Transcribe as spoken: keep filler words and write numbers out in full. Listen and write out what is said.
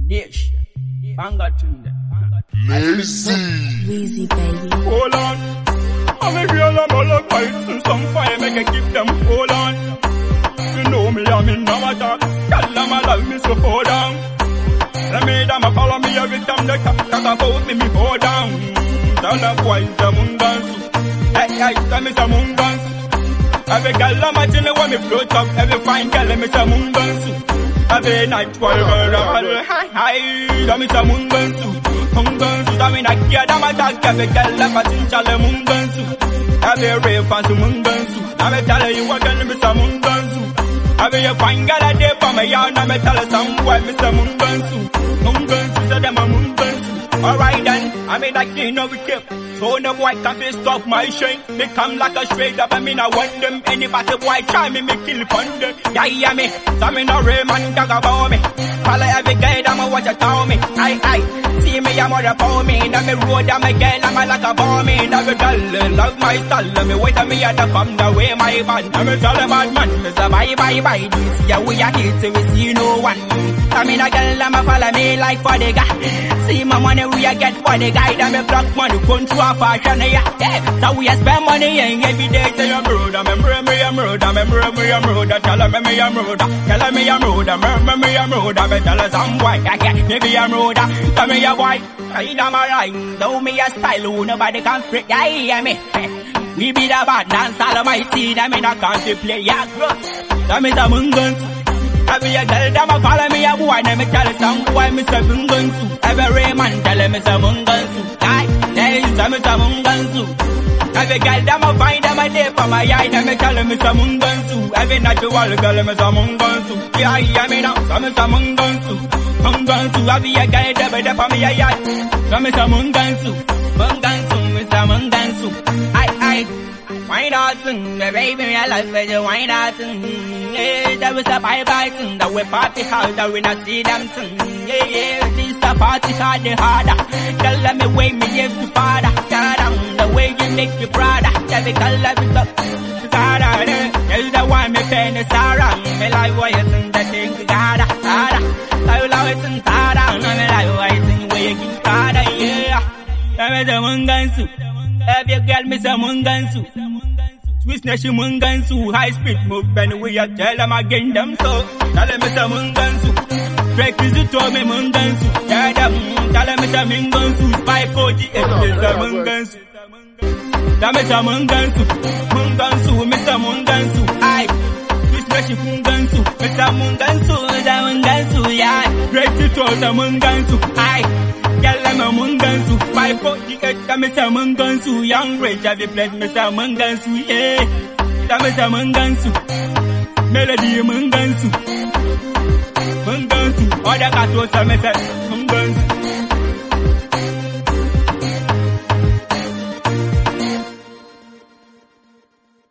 Nation. Banga tunde. Lazy. Weezy baby. Hold on. I'm a real I'm all up fights and some fire make I keep them hold on. You know me, I'm in no attack. Tell them I love me so hold on. Let me them a follow me every time they talk, talk about me, me hold on. Tell them boys the mungansu. Hey, hey, tell me some mungansu. Every girl I'm watching when me float up. Every fine girl let me some mungansu. Every night while girl up, hi, hi, tell me some mungansu. Mungansu, tell me not care, them attack. Every girl I'm watching tell them mungansu. Every rave fans mungansu. I'm telling you again, me some mungansu. Every you fine girl a day for me yard, I'm telling some boy me some mungansu. Mungansu, so them a mungansu. Alright then, I mean that king of the tip. So no boy can't be stop my shine. They come like a straight up, I mean I want them. Anybody boy try me, me kill fun them. Yeah, yeah, me. So me no Raymond talk about me. Follow every guy, I'm a watch a tell me. I, I, see me, I'm on the phone me. Now me road, I'm a girl, I'm a like a bomb me. Now me girl, love my style. Me wait a me at the come the way my band. Now me tell a bad man, me say bye, bye, bye. This year we are here to we see no one. I mean a girl, I'm a follow me like for the guy. See my money, we a get for the guy. That me block money, control fashion, yeah, yeah. So we a spend money and every day tell you murder, me murder, me a murder, me murder, me a murder. Tell me me a murder, tell me a murder, murder, me a murder. Me tell her some boy, yeah, yeah, maybe a murder. Tell me a boy, I am a rhyme. Though me a style, who nobody can freak, yeah, yeah, me. We be the bad dance, all of my team, I mean I can't play, yeah, bro. Tell me the mungansu. I be a girl, them a follow me a boy, them me tell some boy, me say mungansu. Every man tell me say mungansu. Aye, there is some say mungansu. Every girl, them a find them a day for my eye, them me tell me say mungansu. Every natural girl, me say mungansu. Yeah, yeah, me now, some say mungansu. Mungansu, I be a girl, them a day for my eye. Some say mungansu. Mungansu, me say mungansu. Aye, aye. Why not sing, baby, me I love you, why not sing? Yeah, that was a bye-bye sing, that we party hard, that we not see them sing. Yeah, yeah, this a party hard, the harder. Tell them the way me give to father. Tell them the way you make your brother. Tell me call love it up, Sarah. Tell the one me pen is Sarah. Me like why you sing that thing, Sarah, Sarah. I love it in Sarah. Me like why you sing where you give Sarah, yeah. Tell me the mungansu. Every girl me say mungansu. Swiss nation mungansu. High speed movement we a tell them again them so. Tell them it's a mungansu. Break is the to me mungansu. Tell them, tell them it's a mungansu. Spy forty eight is a mungansu. Tell me it's a mungansu. Mungansu, Mister Mungansu. Aye. Swiss nation mungansu. Mister Mungansu, Mister Mungansu. Yeah. Break it to the mungansu. Aye. Girl, I'm a mungansu. Five forty-eight, I'm a mungansu. Young rich, have you played Mister Mungansu? Yeah, I'm a mungansu. Melody mungansu. Mungansu. All the cats was a Mister Mungansu.